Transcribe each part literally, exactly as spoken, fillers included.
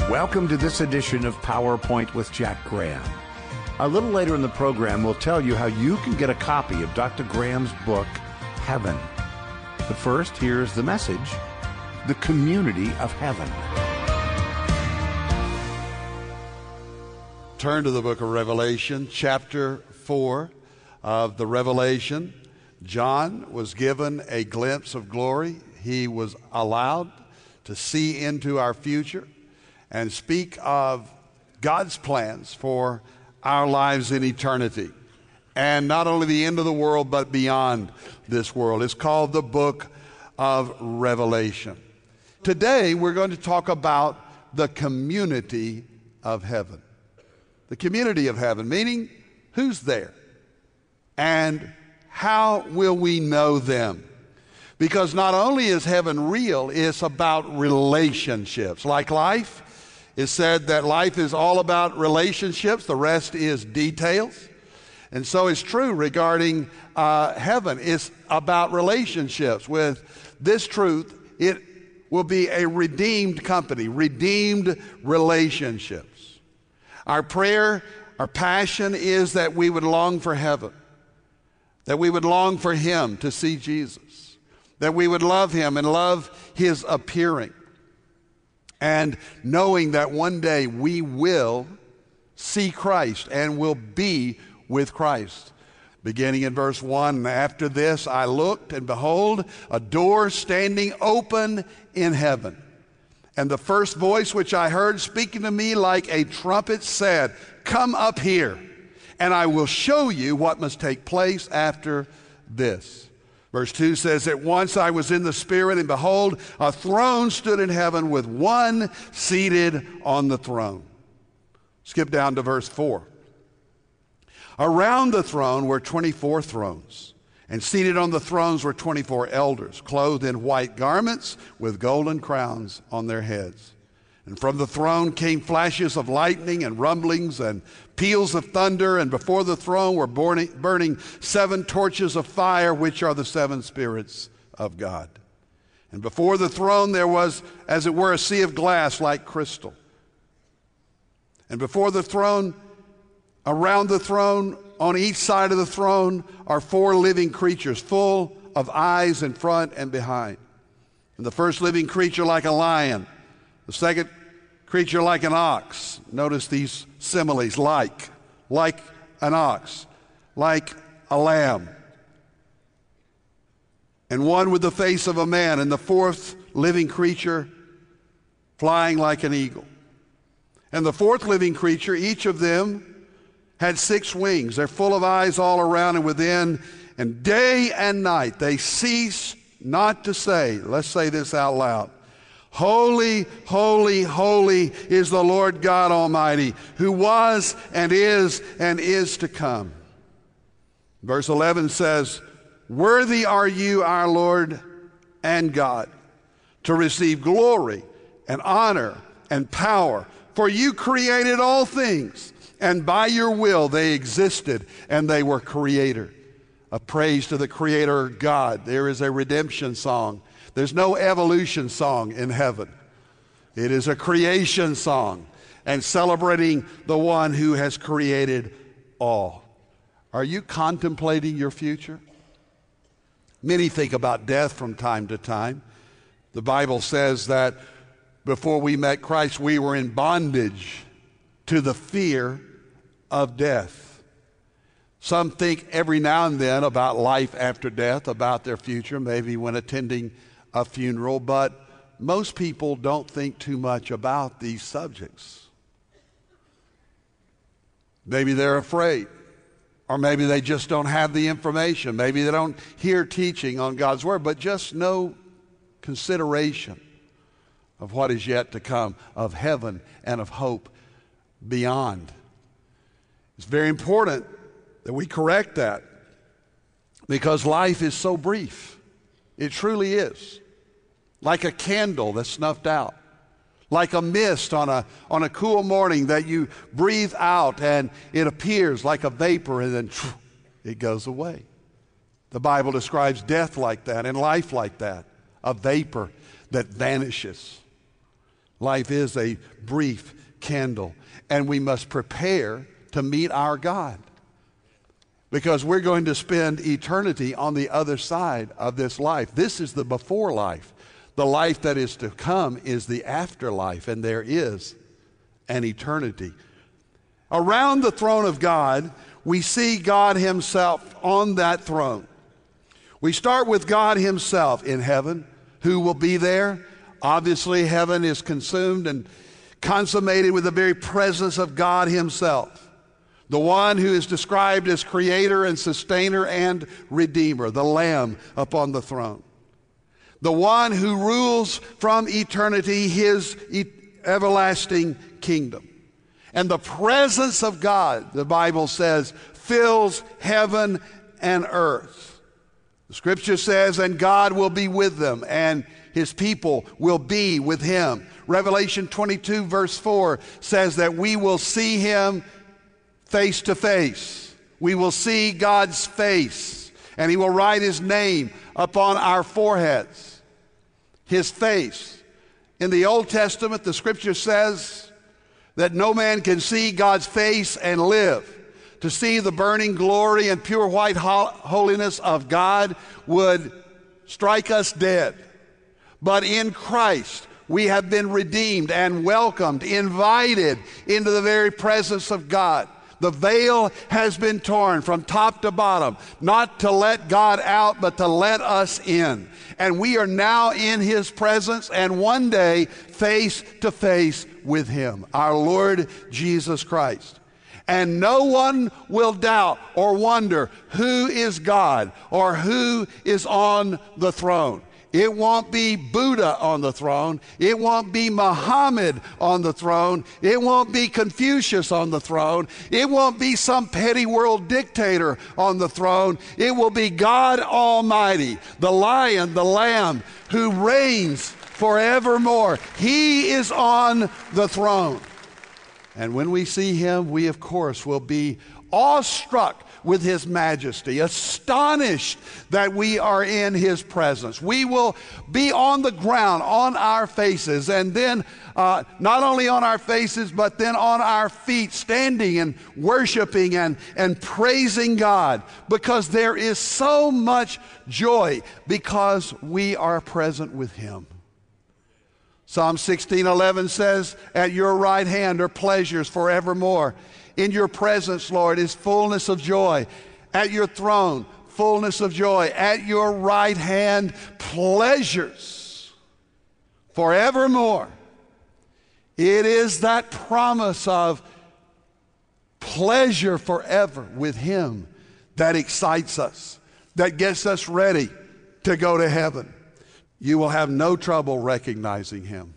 Welcome to this edition of PowerPoint with Jack Graham. A little later in the program, we'll tell you how you can get a copy of Doctor Graham's book, Heaven. But first, here's the message, the community of heaven. Turn to the book of Revelation, chapter four of the Revelation. John was given a glimpse of glory. He was allowed to see into our future and speak of God's plans for our lives in eternity. And not only the end of the world, but beyond this world. It's called the book of Revelation. Today, we're going to talk about the community of heaven. The community of heaven, meaning who's there? And how will we know them? Because not only is heaven real, it's about relationships. Like life, it's said that life is all about relationships. The rest is details. And so it's true regarding uh, heaven. It's about relationships. With this truth, it will be a redeemed company, redeemed relationships. Our prayer, our passion is that we would long for heaven, that we would long for Him to see Jesus, that we would love Him and love His appearing, and knowing that one day we will see Christ and will be with Christ. Beginning in verse one, after this I looked, and behold, a door standing open in heaven. And the first voice which I heard speaking to me like a trumpet said, "Come up here, and I will show you what must take place after this." Verse two says, "At once I was in the Spirit, and behold, a throne stood in heaven with one seated on the throne." Skip down to verse four. "Around the throne were twenty-four thrones, and seated on the thrones were twenty-four elders, clothed in white garments with golden crowns on their heads. And from the throne came flashes of lightning and rumblings and peals of thunder, and before the throne were burning seven torches of fire, which are the seven spirits of God. And before the throne there was, as it were, a sea of glass like crystal. And before the throne, around the throne, on each side of the throne, are four living creatures, full of eyes in front and behind. And the first living creature like a lion, the second creature like an ox." Notice these similes, like, like an ox, like a lamb. "And one with the face of a man, and the fourth living creature flying like an eagle. And the fourth living creature, each of them had six wings. They're full of eyes all around and within, and day and night they cease not to say," let's say this out loud, "Holy, holy, holy is the Lord God Almighty, who was and is and is to come." Verse eleven says, "Worthy are you, our Lord and God, to receive glory and honor and power, for you created all things, and by your will they existed and they were created." A praise to the Creator God. There is a redemption song. There's no evolution song in heaven. It is a creation song and celebrating the one who has created all. Are you contemplating your future? Many think about death from time to time. The Bible says that before we met Christ, we were in bondage to the fear of death. Some think every now and then about life after death, about their future, maybe when attending a funeral, but most people don't think too much about these subjects. Maybe they're afraid, or maybe they just don't have the information. Maybe they don't hear teaching on God's Word, but just no consideration of what is yet to come, of heaven and of hope beyond. It's very important that we correct that, because life is so brief. It truly is. Like a candle that's snuffed out. Like a mist on a, on a cool morning that you breathe out and it appears like a vapor and then phew, it goes away. The Bible describes death like that and life like that. A vapor that vanishes. Life is a brief candle, and we must prepare to meet our God, because we're going to spend eternity on the other side of this life. This is the before life. The life that is to come is the afterlife, and there is an eternity. Around the throne of God, we see God himself on that throne. We start with God himself in heaven. Who will be there? Obviously, heaven is consumed and consummated with the very presence of God himself, the one who is described as creator and sustainer and redeemer, the Lamb upon the throne, the one who rules from eternity his e- everlasting kingdom. And the presence of God, the Bible says, fills heaven and earth. The scripture says, and God will be with them, and his people will be with him. Revelation twenty-two verse four says that we will see him face to face. We will see God's face, and he will write his name upon our foreheads. His face. In the Old Testament, the scripture says that no man can see God's face and live. To see the burning glory and pure white holiness of God would strike us dead. But in Christ, we have been redeemed and welcomed, invited into the very presence of God. The veil has been torn from top to bottom, not to let God out, but to let us in. And we are now in his presence, and one day face to face with him, our Lord Jesus Christ. And no one will doubt or wonder who is God or who is on the throne. It won't be Buddha on the throne. It won't be Muhammad on the throne. It won't be Confucius on the throne. It won't be some petty world dictator on the throne. It will be God Almighty, the Lion, the Lamb, who reigns forevermore. He is on the throne. And when we see him, we, of course, will be awestruck with his majesty, astonished that we are in his presence. We will be on the ground, on our faces, and then uh, not only on our faces, but then on our feet, standing and worshiping and, and praising God, because there is so much joy because we are present with him. Psalm sixteen eleven says, at your right hand are pleasures forevermore. In your presence, Lord, is fullness of joy. At your throne, fullness of joy. At your right hand, pleasures forevermore. It is that promise of pleasure forever with him that excites us, that gets us ready to go to heaven. You will have no trouble recognizing him.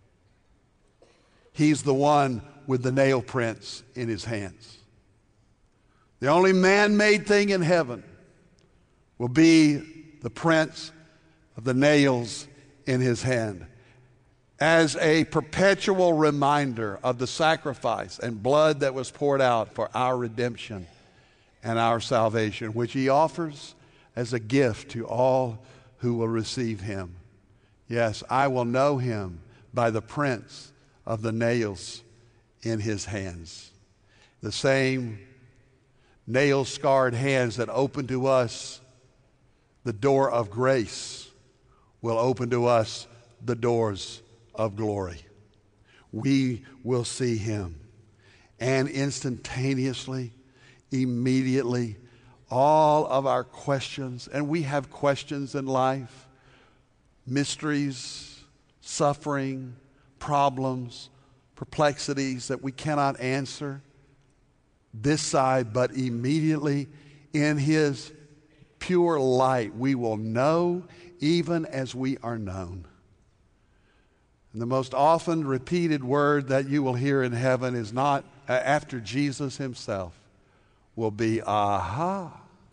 He's the one with the nail prints in his hands. The only man-made thing in heaven will be the prints of the nails in his hand, as a perpetual reminder of the sacrifice and blood that was poured out for our redemption and our salvation, which he offers as a gift to all who will receive him. Yes, I will know him by the prints of the nails in his hands. The same nail-scarred hands that open to us the door of grace will open to us the doors of glory. We will see him. And instantaneously, immediately, all of our questions, and we have questions in life, mysteries, suffering, problems, perplexities that we cannot answer this side, but immediately in his pure light we will know even as we are known. And the most often repeated word that you will hear in heaven is not uh, after Jesus himself, will be, aha.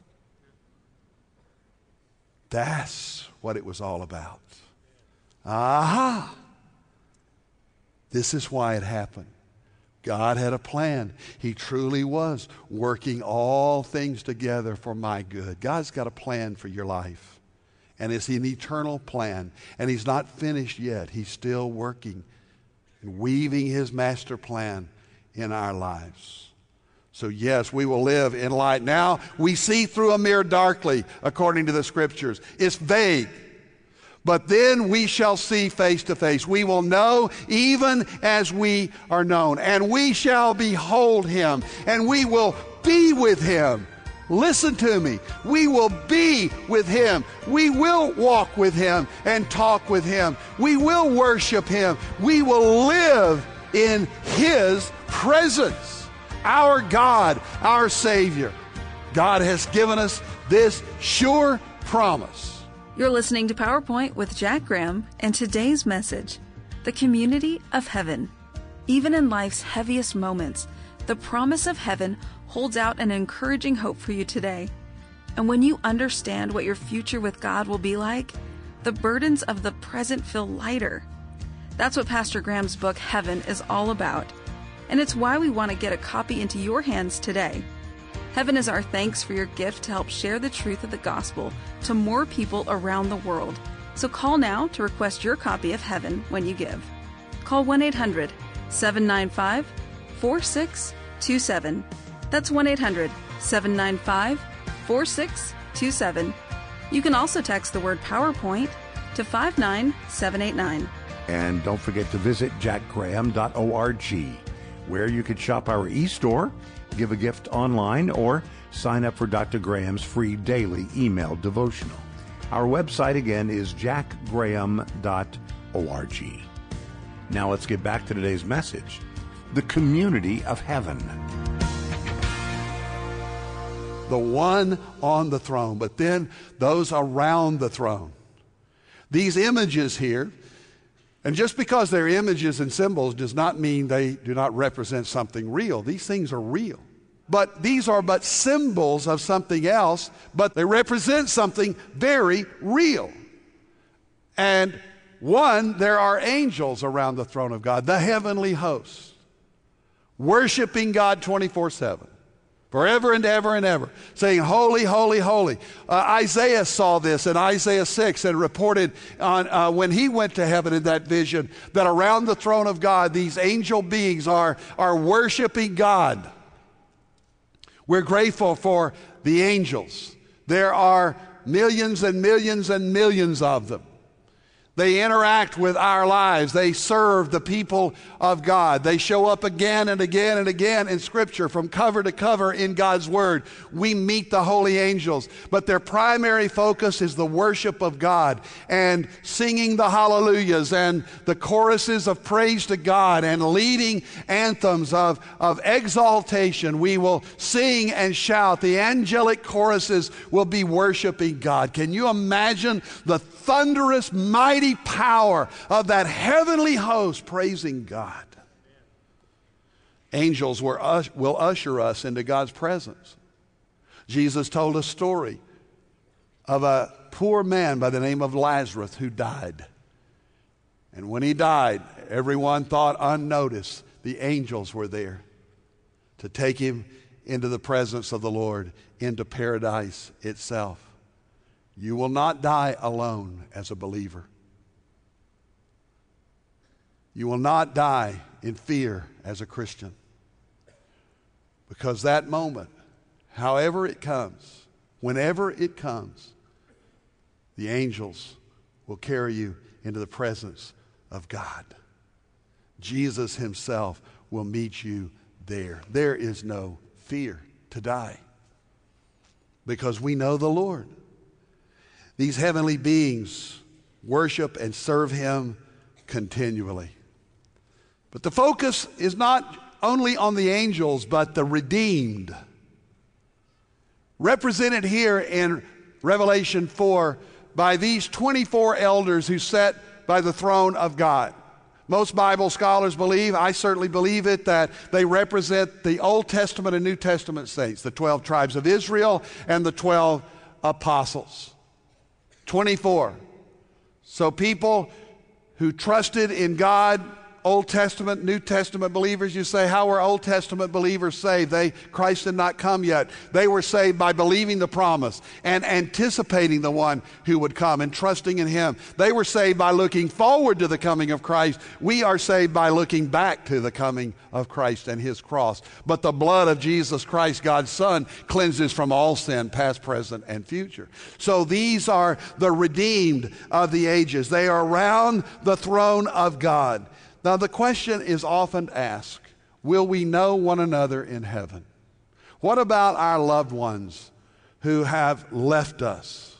That's what it was all about. Aha. This is why it happened. God had a plan. He truly was working all things together for my good. God's got a plan for your life. And it's an eternal plan. And he's not finished yet. He's still working and weaving his master plan in our lives. So yes, we will live in light. Now we see through a mirror darkly, according to the scriptures. It's vague. But then we shall see face to face. We will know even as we are known. And we shall behold him, and we will be with him. Listen to me. We will be with him. We will walk with him and talk with him. We will worship him. We will live in his presence. Our God, our Savior. God has given us this sure promise. You're listening to PowerPoint with Jack Graham, and today's message, the community of heaven. Even in life's heaviest moments, the promise of heaven holds out an encouraging hope for you today. And when you understand what your future with God will be like, the burdens of the present feel lighter. That's what Pastor Graham's book, Heaven, is all about. And it's why we want to get a copy into your hands today. Heaven is our thanks for your gift to help share the truth of the gospel to more people around the world. So call now to request your copy of Heaven when you give. Call one eight hundred, seven nine five, four six two seven. That's one eight hundred, seven nine five, four six two seven. You can also text the word PowerPoint to five nine seven eight nine. And don't forget to visit jack graham dot org, where you can shop our e-store, give a gift online, or sign up for Doctor Graham's free daily email devotional. Our website again is jack graham dot org. Now let's get back to today's message, the community of heaven. The one on the throne, but then those around the throne. These images here, and just because they're images and symbols does not mean they do not represent something real. These things are real. But these are but symbols of something else, but they represent something very real. And one, there are angels around the throne of God, the heavenly hosts, worshiping God twenty-four seven. Forever and ever and ever, saying, holy, holy, holy. Uh, Isaiah saw this in Isaiah six and reported on uh, when he went to heaven in that vision that around the throne of God, these angel beings are, are worshiping God. We're grateful for the angels. There are millions and millions and millions of them. They interact with our lives. They serve the people of God. They show up again and again and again in Scripture from cover to cover in God's Word. We meet the holy angels, but their primary focus is the worship of God and singing the hallelujahs and the choruses of praise to God and leading anthems of, of exaltation. We will sing and shout. The angelic choruses will be worshiping God. Can you imagine the thunderous, mighty power of that heavenly host praising God? Angels will usher us into God's presence. Jesus told a story of a poor man by the name of Lazarus who died. And when he died, everyone thought unnoticed the angels were there to take him into the presence of the Lord, into paradise itself. You will not die alone as a believer. You will not die in fear as a Christian. Because that moment, however it comes, whenever it comes, the angels will carry you into the presence of God. Jesus himself will meet you there. There is no fear to die because we know the Lord. These heavenly beings worship and serve him continually. But the focus is not only on the angels, but the redeemed. Represented here in Revelation four by these twenty-four elders who sat by the throne of God. Most Bible scholars believe, I certainly believe it, that they represent the Old Testament and New Testament saints, the twelve tribes of Israel and the twelve apostles. twenty-four. So people who trusted in God Old Testament, New Testament believers. You say, how were Old Testament believers saved? They, Christ had not come yet. They were saved by believing the promise and anticipating the one who would come and trusting in him. They were saved by looking forward to the coming of Christ. We are saved by looking back to the coming of Christ and his cross. But the blood of Jesus Christ, God's Son, cleanses from all sin, past, present, and future. So these are the redeemed of the ages. They are around the throne of God. Now, the question is often asked, will we know one another in heaven? What about our loved ones who have left us?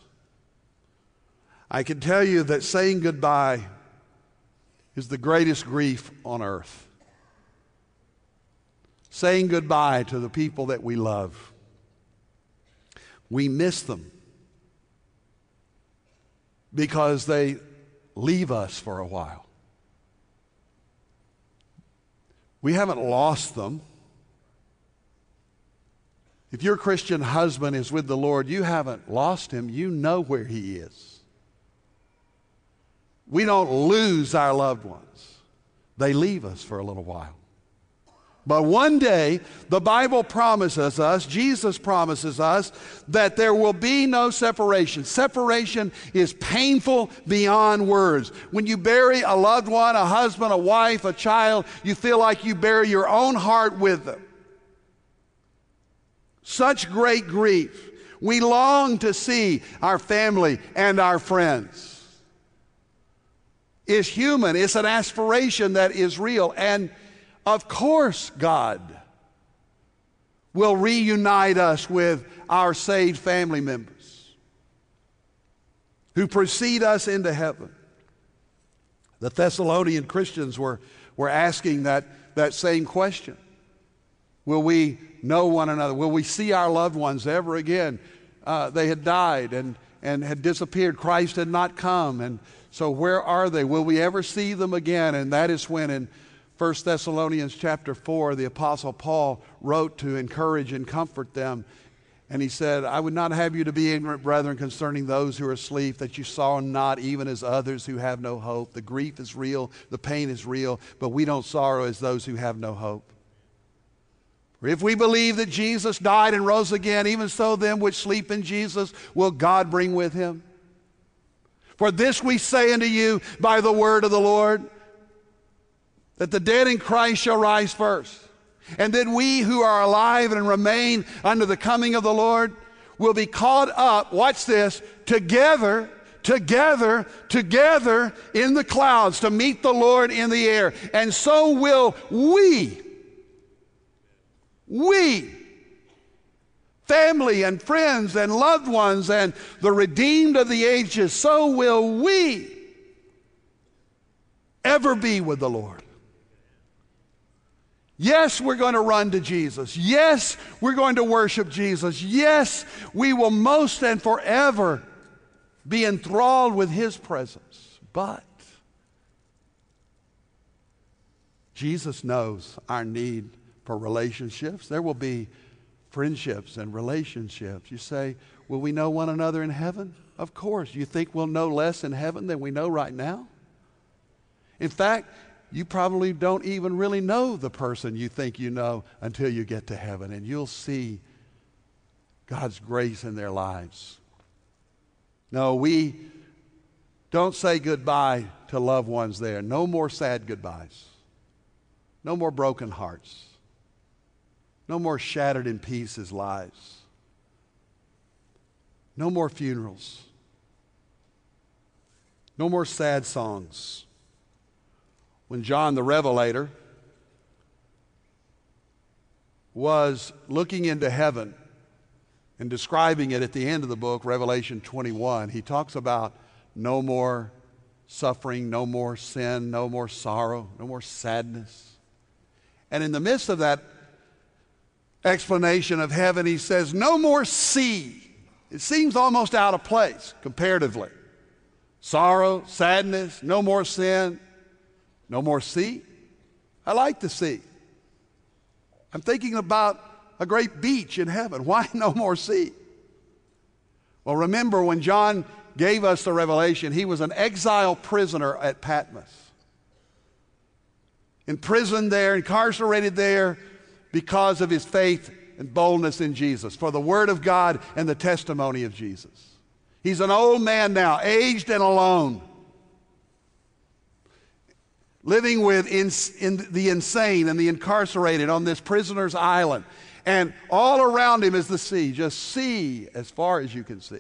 I can tell you that saying goodbye is the greatest grief on earth. Saying goodbye to the people that we love. We miss them because they leave us for a while. We haven't lost them. If your Christian husband is with the Lord, you haven't lost him. You know where he is. We don't lose our loved ones. They leave us for a little while. But one day, the Bible promises us, Jesus promises us, that there will be no separation. Separation is painful beyond words. When you bury a loved one, a husband, a wife, a child, you feel like you bury your own heart with them. Such great grief. We long to see our family and our friends. It's human. It's an aspiration that is real. And of course, God will reunite us with our saved family members who precede us into heaven. The Thessalonian Christians were, were asking that, that same question. Will we know one another? Will we see our loved ones ever again? Uh, they had died and, and had disappeared. Christ had not come. And so where are they? Will we ever see them again? And that is when in First Thessalonians chapter four, the Apostle Paul wrote to encourage and comfort them. And he said, I would not have you to be ignorant, brethren, concerning those who are asleep, that you saw not even as others who have no hope. The grief is real, the pain is real, but we don't sorrow as those who have no hope. For if we believe that Jesus died and rose again, even so them which sleep in Jesus will God bring with him. For this we say unto you by the word of the Lord, that the dead in Christ shall rise first. And then we who are alive and remain unto the coming of the Lord will be caught up, watch this, together, together, together in the clouds to meet the Lord in the air. And so will we, we, family and friends and loved ones and the redeemed of the ages, so will we ever be with the Lord. Yes, we're going to run to Jesus. Yes, we're going to worship Jesus. Yes, we will most and forever be enthralled with his presence. But Jesus knows our need for relationships. There will be friendships and relationships. You say, will we know one another in heaven? Of course. You think we'll know less in heaven than we know right now? In fact, you probably don't even really know the person you think you know until you get to heaven, and you'll see God's grace in their lives. No, we don't say goodbye to loved ones there. No more sad goodbyes. No more broken hearts. No more shattered in pieces lives. No more funerals. No more sad songs. When John the Revelator was looking into heaven and describing it at the end of the book, Revelation twenty-one, he talks about no more suffering, no more sin, no more sorrow, no more sadness. And in the midst of that explanation of heaven, he says, no more sea. It seems almost out of place comparatively. Sorrow, sadness, no more sin. No more sea? I like the sea. I'm thinking about a great beach in heaven. Why no more sea? Well, remember when John gave us the revelation, he was an exile prisoner at Patmos. imprisoned there, incarcerated there because of his faith and boldness in Jesus, for the Word of God and the testimony of Jesus. He's an old man now, aged and alone, living with in, in the insane and the incarcerated on this prisoner's island. And all around him is the sea, just sea as far as you can see.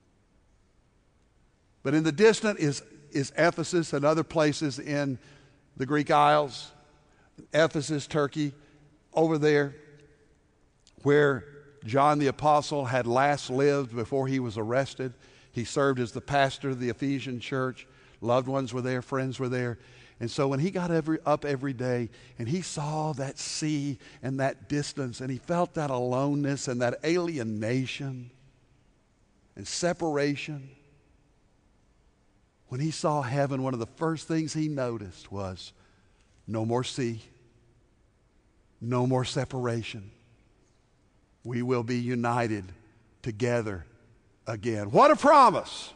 But in the distance is, is Ephesus and other places in the Greek Isles, Ephesus, Turkey, over there where John the Apostle had last lived before he was arrested. He served as the pastor of the Ephesian church. Loved ones were there, friends were there. And so when he got every, up every day and he saw that sea and that distance and he felt that aloneness and that alienation and separation, when he saw heaven, one of the first things he noticed was no more sea, no more separation. We will be united together again. What a promise!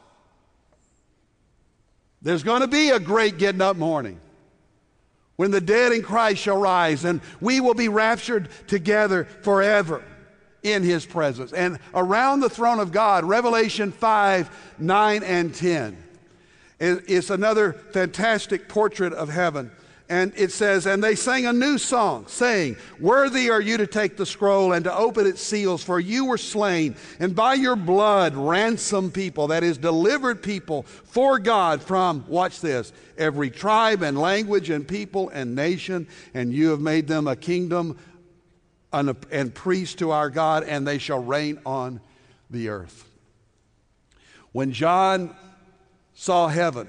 There's going to be a great getting up morning when the dead in Christ shall rise, and we will be raptured together forever in his presence. And around the throne of God, Revelation five, nine, and ten. It's another fantastic portrait of heaven. And it says, and they sang a new song, saying, worthy are you to take the scroll and to open its seals, for you were slain, and by your blood ransomed people, that is, delivered people for God from, watch this, every tribe and language and people and nation, and you have made them a kingdom and, and priests to our God, and they shall reign on the earth. When John saw heaven,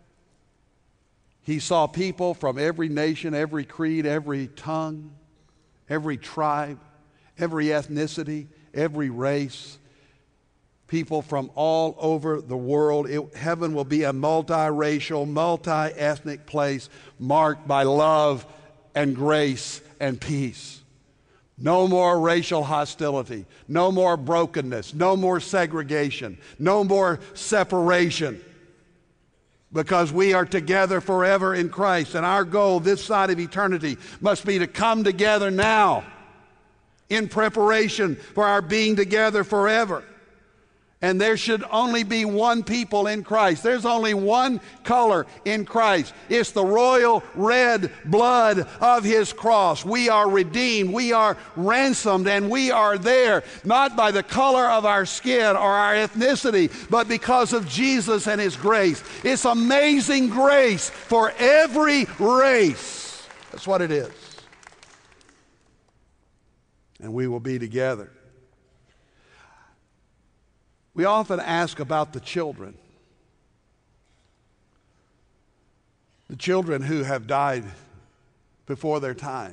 he saw people from every nation, every creed, every tongue, every tribe, every ethnicity, every race, people from all over the world. It, heaven will be a multiracial, multi-ethnic place marked by love and grace and peace. No more racial hostility, no more brokenness, no more segregation, no more separation. Because we are together forever in Christ. And our goal this side of eternity must be to come together now in preparation for our being together forever. And there should only be one people in Christ. There's only one color in Christ. It's the royal red blood of his cross. We are redeemed, we are ransomed, and we are there, not by the color of our skin or our ethnicity, but because of Jesus and his grace. It's amazing grace for every race. That's what it is. And we will be together. We often ask about the children, the children who have died before their time,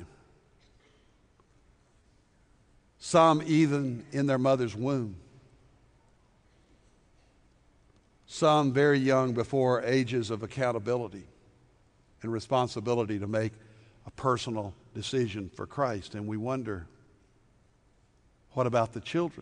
some even in their mother's womb, some very young before ages of accountability and responsibility to make a personal decision for Christ. And we wonder, what about the children?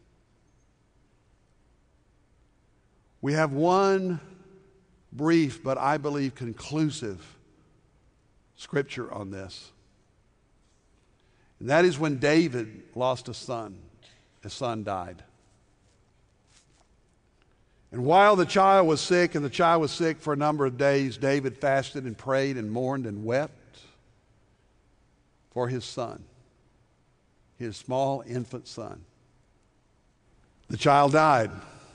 We have one brief, but I believe conclusive scripture on this. And that is when David lost a son. His son died. And while the child was sick, and the child was sick for a number of days, David fasted and prayed and mourned and wept for his son, his small infant son. The child died.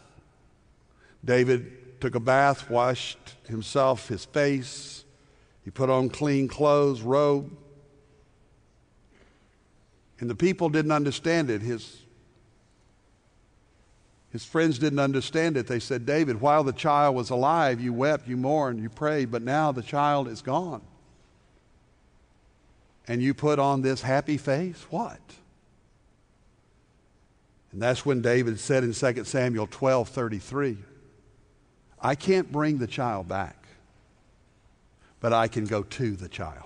David took a bath, washed himself, his face. He put on clean clothes, robe. And the people didn't understand it. His, his friends didn't understand it. They said, David, while the child was alive, you wept, you mourned, you prayed, but now the child is gone. And you put on this happy face? What? And that's when David said in Second Samuel twelve thirty-three, I can't bring the child back, but I can go to the child.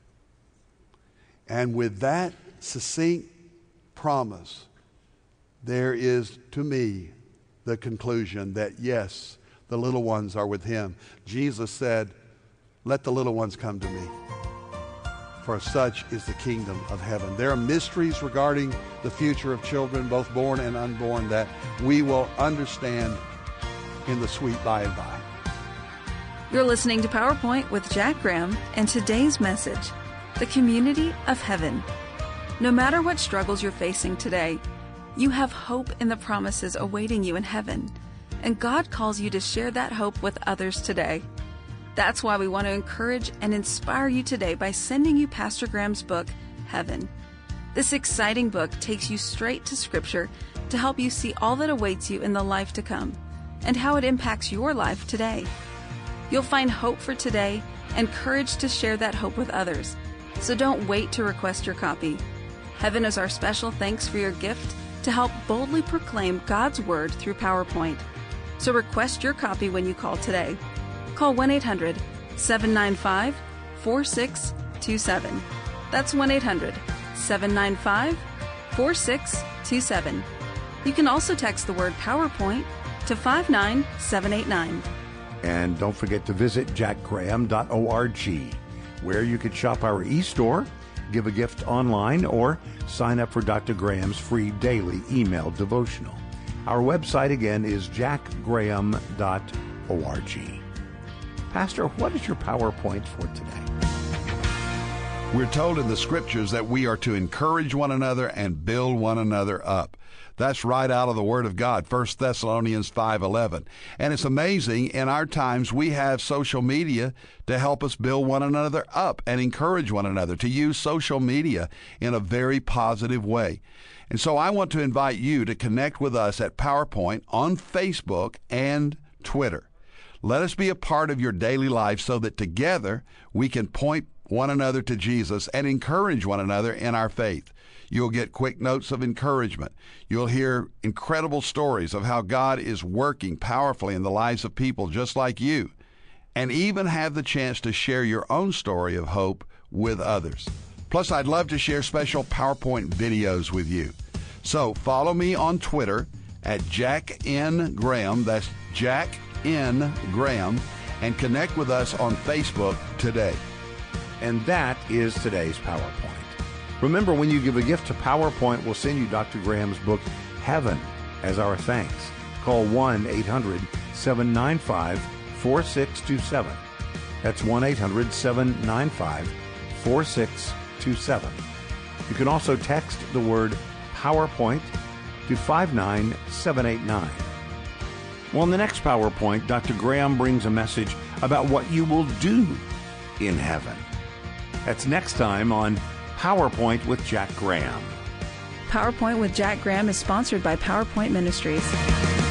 And with that succinct promise, there is, to me, the conclusion that yes, the little ones are with him. Jesus said, let the little ones come to me. for such is the kingdom of heaven. There are mysteries regarding the future of children, both born and unborn, that we will understand in the sweet by and by. You're listening to PowerPoint with Jack Graham, and today's message, the community of heaven. No matter what struggles you're facing today, you have hope in the promises awaiting you in heaven, and God calls you to share that hope with others today. That's why we want to encourage and inspire you today by sending you Pastor Graham's book, Heaven. This exciting book takes you straight to Scripture to help you see all that awaits you in the life to come and how it impacts your life today. You'll find hope for today and courage to share that hope with others. So don't wait to request your copy. Heaven is our special thanks for your gift to help boldly proclaim God's Word through PowerPoint. So request your copy when you call today. Call one eight hundred, seven nine five, four six two seven. That's one eight hundred, seven nine five, four six two seven. You can also text the word PowerPoint to five nine seven eight nine. And don't forget to visit jack graham dot org, where you can shop our e-store, give a gift online, or sign up for Doctor Graham's free daily email devotional. Our website again is jack graham dot org. Pastor, what is your PowerPoint for today? We're told in the Scriptures that we are to encourage one another and build one another up. That's right out of the Word of God, First Thessalonians five eleven. And it's amazing, in our times, we have social media to help us build one another up and encourage one another, to use social media in a very positive way. And so I want to invite you to connect with us at PowerPoint on Facebook and Twitter. Let us be a part of your daily life so that together we can point one another to Jesus and encourage one another in our faith. You'll get quick notes of encouragement. You'll hear incredible stories of how God is working powerfully in the lives of people just like you, and even have the chance to share your own story of hope with others. Plus, I'd love to share special PowerPoint videos with you. So follow me on Twitter at Jack N. Graham. That's Jack N. Graham, and connect with us on Facebook today. And that is today's PowerPoint. Remember, when you give a gift to PowerPoint, we'll send you Doctor Graham's book, Heaven, as our thanks. Call one eight hundred, seven nine five, four six two seven. That's one eight hundred, seven nine five, four six two seven. You can also text the word PowerPoint to five nine seven eight nine. Well, in the next PowerPoint, Doctor Graham brings a message about what you will do in heaven. That's next time on PowerPoint with Jack Graham. PowerPoint with Jack Graham is sponsored by PowerPoint Ministries.